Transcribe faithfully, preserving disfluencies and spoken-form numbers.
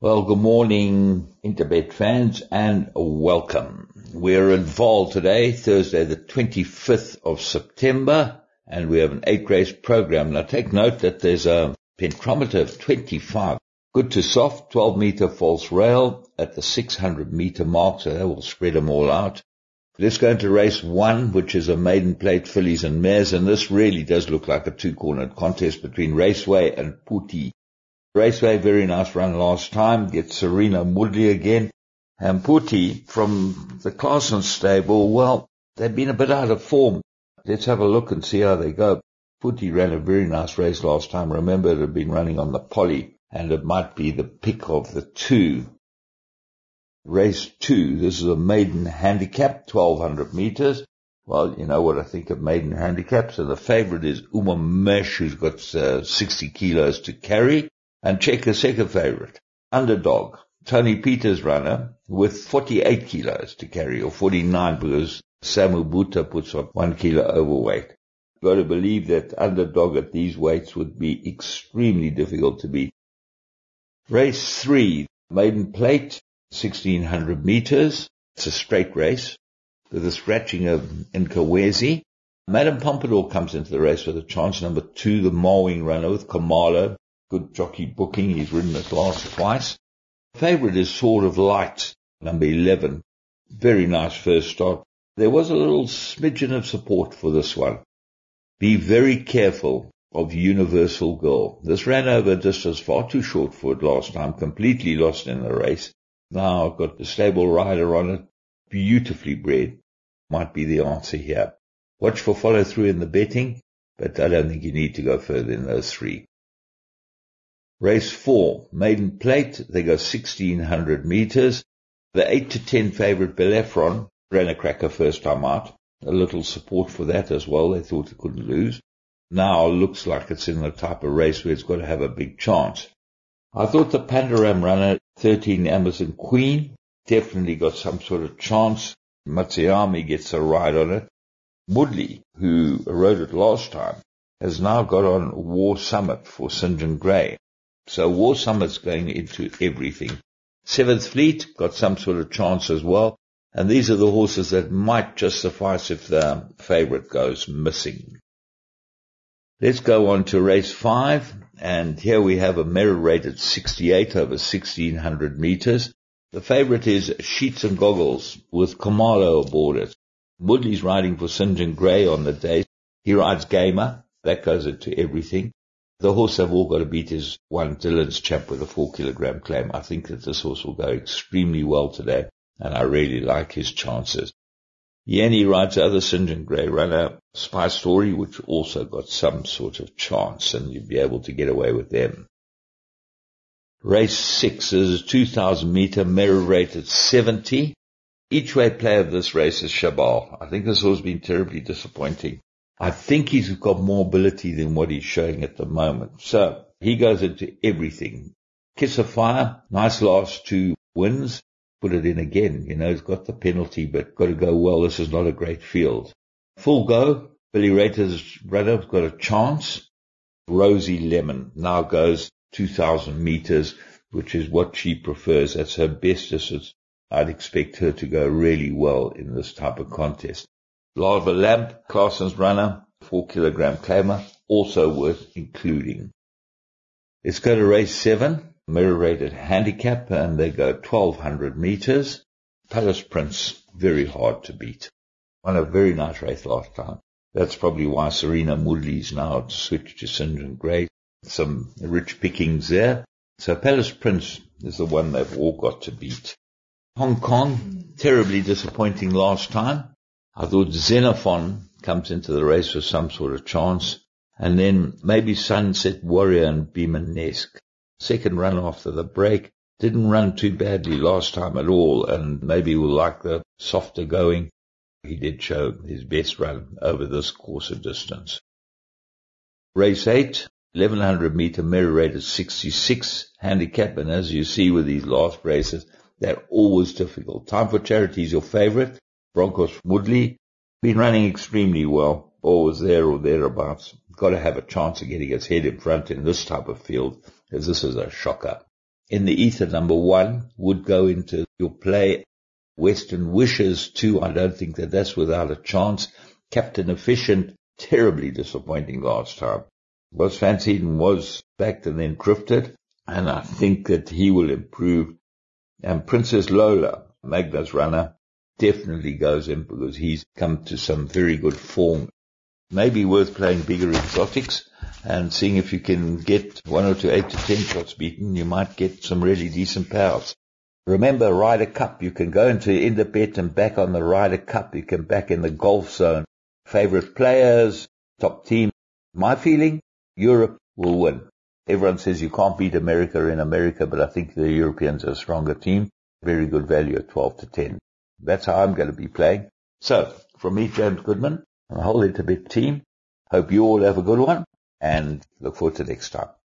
Well, good morning, Interbet fans, and welcome. We're in Vaal today, Thursday the twenty-fifth of September, and we have an eight-race program. Now take note that there's a pentrometer of twenty-five. Good to soft, twelve meter false rail at the six hundred meter mark, so that will spread them all out. Let's go into race one, which is a maiden plate fillies and mares, and this really does look like a two-cornered contest between Raceway and Phuthi. Raceway, very nice run last time, gets Serena Moodley again. And Phuthi from the Clarkson stable, well, they've been a bit out of form. Let's have a look and see how they go. Phuthi ran a very nice race last time. Remember, it had been running on the Poly, and it might be the pick of the two. Race two, this is a maiden handicap, twelve hundred meters. Well, you know what I think of maiden handicaps. So the favorite is Uma Mesh, who's got uh, sixty kilos to carry. And check the second favorite, Underdog, Tony Peters runner with forty-eight kilos to carry, or forty-nine because Samu Buta puts on one kilo overweight. Got to believe that Underdog at these weights would be extremely difficult to beat. Race three, maiden plate, sixteen hundred meters. It's a straight race with a scratching of Nkawezi. Madame Pompadour comes into the race with a chance. Number two, the Marwing runner with Kamala. Good jockey booking. He's ridden it last twice. Favorite is Sword of Light, number eleven. Very nice first start. There was a little smidgen of support for this one. Be very careful of Universal Girl. This ran over a distance far too short for it last time. Completely lost in the race. Now I've got the stable rider on it. Beautifully bred. Might be the answer here. Watch for follow through in the betting, but I don't think you need to go further than those three. Race four, maiden plate, they go sixteen hundred meters. The eight to ten favorite Bellephron ran a cracker first time out. A little support for that as well. They thought it couldn't lose. Now looks like it's in the type of race where it's got to have a big chance. I thought the Pandaram runner, thirteen Amazon Queen, definitely got some sort of chance. Matsuyama gets a ride on it. Moodley, who rode it last time, has now got on War Summit for Saint John Gray. So War Summit's going into everything. Seventh Fleet got some sort of chance as well. And these are the horses that might just suffice if the favorite goes missing. Let's go on to race five. And here we have a merit rate at sixty-eight over sixteen hundred meters. The favorite is Sheets and Goggles with Kamalo aboard it. Moodley's riding for Saint John Gray on the day. He rides Gamer. That goes into everything. The horse I've all got to beat is one Dylan's Champ with a four kilogram claim. I think that this horse will go extremely well today, and I really like his chances. Yanni rides the other Saint John Gray runner, Spy Story, which also got some sort of chance, and you'd be able to get away with them. Race six is a two thousand meter merit rate at seventy. Each way play of this race is Shabal. I think this horse has been terribly disappointing. I think he's got more ability than what he's showing at the moment. So he goes into everything. Kiss of Fire, nice last two wins. Put it in again. You know, he's got the penalty, but got to go well. This is not a great field. Full Go, Billy Rater's runner's got a chance. Rosie Lemon now goes two thousand meters, which is what she prefers. That's her best distance. I'd expect her to go really well in this type of contest. Lava Lamp, Clarson's runner, four kilogram claimer, also worth including. Let's go to race seven, mirror rated handicap, and they go twelve hundred meters. Palace Prince, very hard to beat. Won a very nice race last time. That's probably why Serena Moodley's now switched to Saint John Gray. Some rich pickings there. So Palace Prince is the one they've all got to beat. Hong Kong, terribly disappointing last time. I thought Xenophon comes into the race with some sort of chance. And then maybe Sunset Warrior and Beemanesque. Second run after the break. Didn't run too badly last time at all, and maybe we'll like the softer going. He did show his best run over this course of distance. Race eight, eleven hundred meter merit rate at sixty-six handicap, and as you see with these last races, they're always difficult. Time for Charity is your favorite. Broncos Woodley, been running extremely well, always there or thereabouts. Got to have a chance of getting its head in front in this type of field, as this is a shocker. in the ether, number one, would go into your play. Western Wishes, two, I don't think that that's without a chance. Captain Efficient, terribly disappointing last time. Was Van Eden was backed and then drifted, and I think that he will improve. And Princess Lola, Magda's runner, definitely goes in because he's come to some very good form. Maybe worth playing bigger exotics and seeing if you can get one or two eight to ten shots beaten. You might get some really decent pals. Remember, Ryder Cup, you can go into Indabet and back on the Ryder Cup. You can back in the golf zone. Favorite players, top team. My feeling, Europe will win. Everyone says you can't beat America in America, but I think the Europeans are a stronger team. Very good value at twelve to ten. That's how I'm going to be playing. So, from me, James Goodman, and the whole Indabet team, hope you all have a good one, and look forward to next time.